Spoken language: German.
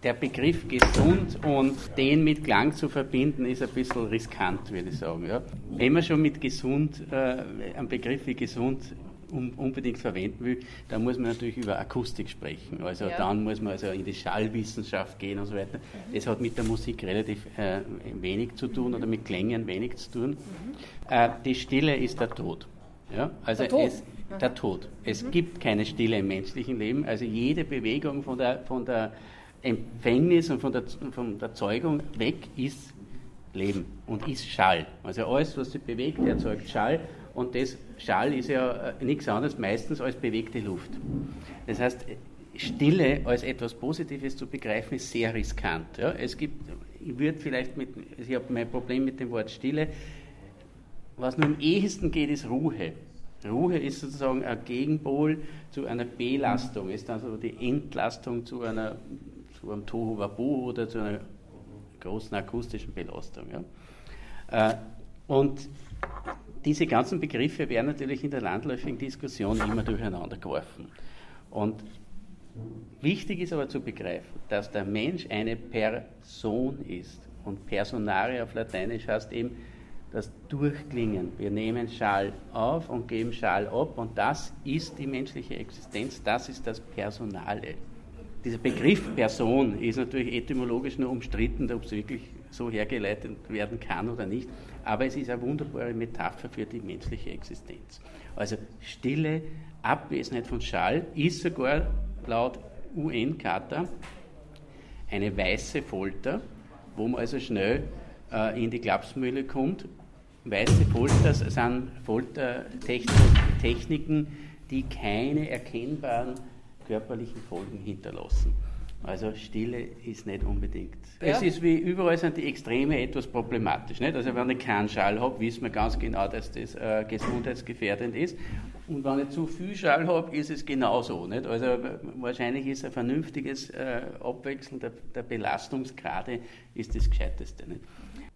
der Begriff gesund und den mit Klang zu verbinden, ist ein bisschen riskant, würde ich sagen. Ja. Wenn man schon mit gesund, einen Begriff wie gesund unbedingt verwenden will, dann muss man natürlich über Akustik sprechen. Also dann muss man also in die Schallwissenschaft gehen und so weiter. Das hat mit der Musik relativ wenig zu tun oder mit Klängen wenig zu tun. Die Stille ist der Tod. Ja? Also der Tod. Es gibt keine Stille im menschlichen Leben. Also jede Bewegung von der Empfängnis und von der Zeugung weg ist Leben und ist Schall. Also alles, was sich bewegt, erzeugt Schall. Und das Schall ist ja nichts anderes meistens als bewegte Luft. Das heißt, Stille als etwas Positives zu begreifen, ist sehr riskant. Ja? Ich habe mein Problem mit dem Wort Stille. Was nur am ehesten geht, ist Ruhe. Ruhe ist sozusagen ein Gegenpol zu einer Belastung, ist also die Entlastung zu einem Tohuwabohu oder zu einer großen akustischen Belastung. Ja? Und diese ganzen Begriffe werden natürlich in der landläufigen Diskussion immer durcheinander geworfen. Und wichtig ist aber zu begreifen, dass der Mensch eine Person ist. Und Personare auf Lateinisch heißt eben das Durchklingen. Wir nehmen Schall auf und geben Schall ab und das ist die menschliche Existenz, das ist das Personale. Dieser Begriff Person ist natürlich etymologisch nur umstritten, ob es wirklich so hergeleitet werden kann oder nicht, aber es ist eine wunderbare Metapher für die menschliche Existenz. Also Stille, Abwesenheit von Schall ist sogar laut UN-Charta eine weiße Folter, wo man also schnell in die Klapsmühle kommt. Weiße Folter sind Foltertechniken, die keine erkennbaren körperlichen Folgen hinterlassen. Also Stille ist nicht unbedingt. Ja. Es ist wie überall sind die Extreme etwas problematisch. Nicht? Also wenn ich keinen Schall habe, wissen wir ganz genau, dass das gesundheitsgefährdend ist. Und wenn ich zu viel Schall habe, ist es genauso. Nicht? Also wahrscheinlich ist ein vernünftiges Abwechseln der Belastungsgrade ist das Gescheiteste. Nicht?